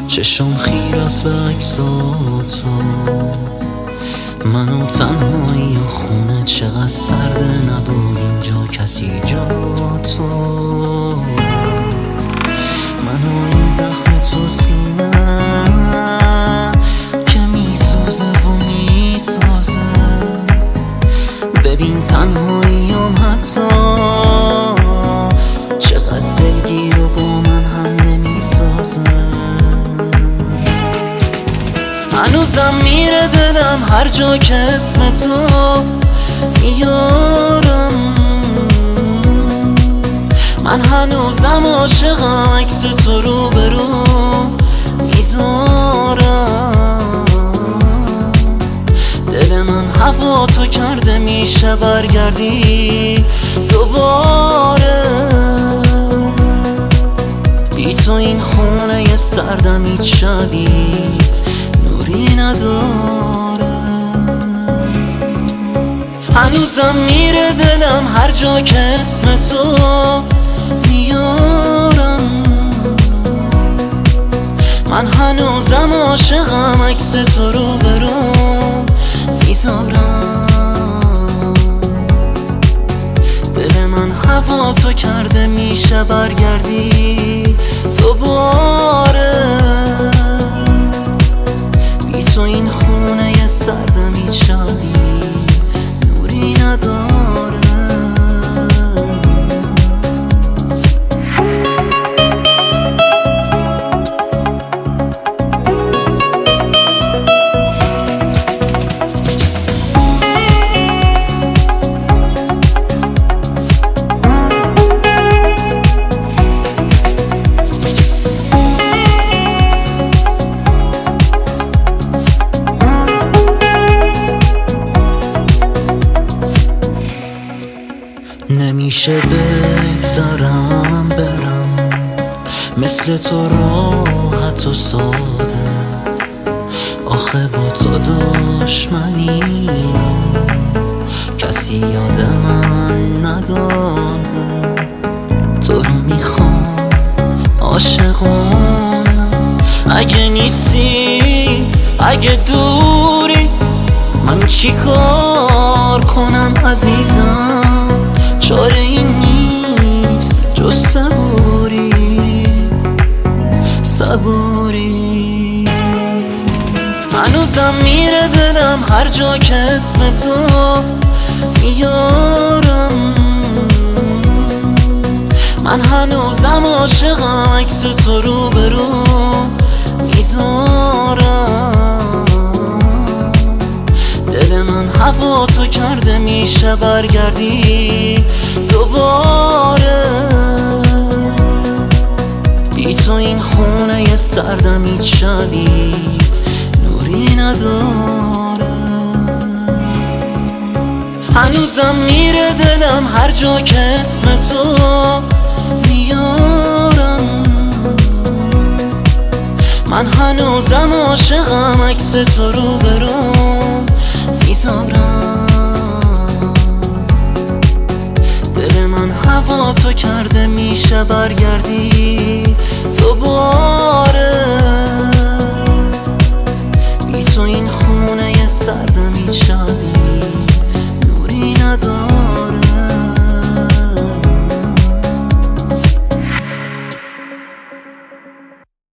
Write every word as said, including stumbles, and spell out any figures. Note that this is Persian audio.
چشم خیراست به عکساتو، منو تنهایی و خونه چقدر سرده، نبود اینجا کسی جا تو. منو این زخم تو سینه که میسوزه و میسازه، ببین تنهاییم حتی چقدر دلگیر و با من هم نمیسازه. هنوزم میره دلم هر جا که اسم تو میارم، من هنوزم عاشقم عکس تو رو برو میذارم. دل من هوا تو کرده میشه برگردی دوباره، بی تو این خونه ی سردم هیچ شبی نوری نداره. هنوزم میره دلم هر جا که اسم تو میارم، من هنوزم عاشقم عکس تو رو برو میذارم. دل من هوا تو کرده میشه برگردی دوباره، بی تو این خونه ی سردم هیچ شبی نوری نداره. نمیشه بگذارم برم مثل تو راحت و ساده، آخه با تو دشمنی کسی یاد من نداده. تو رو میخوام عاشقانم، اگه نیستی اگه دوری من چی کار کنم عزیزم، چاره این نیست جز صبوری صبوری. هنوزم میره دلم هر جا که اسم تو میارم، من هنوزم عاشقم عکس تو رو برو میذارم. دل من هوا تو کرده میشه برگردی دوباره، بی تو این خونه ی سردم هیچ شبی نوری نداره. هنوزم میره دلم هر جا که اسم تو میارم، من هنوزم عاشقم عکس تو رو برو میذارم. دل من هوا تو کرده میشه برگردی دوباره، بی تو این خونه ی سردم هیچ شب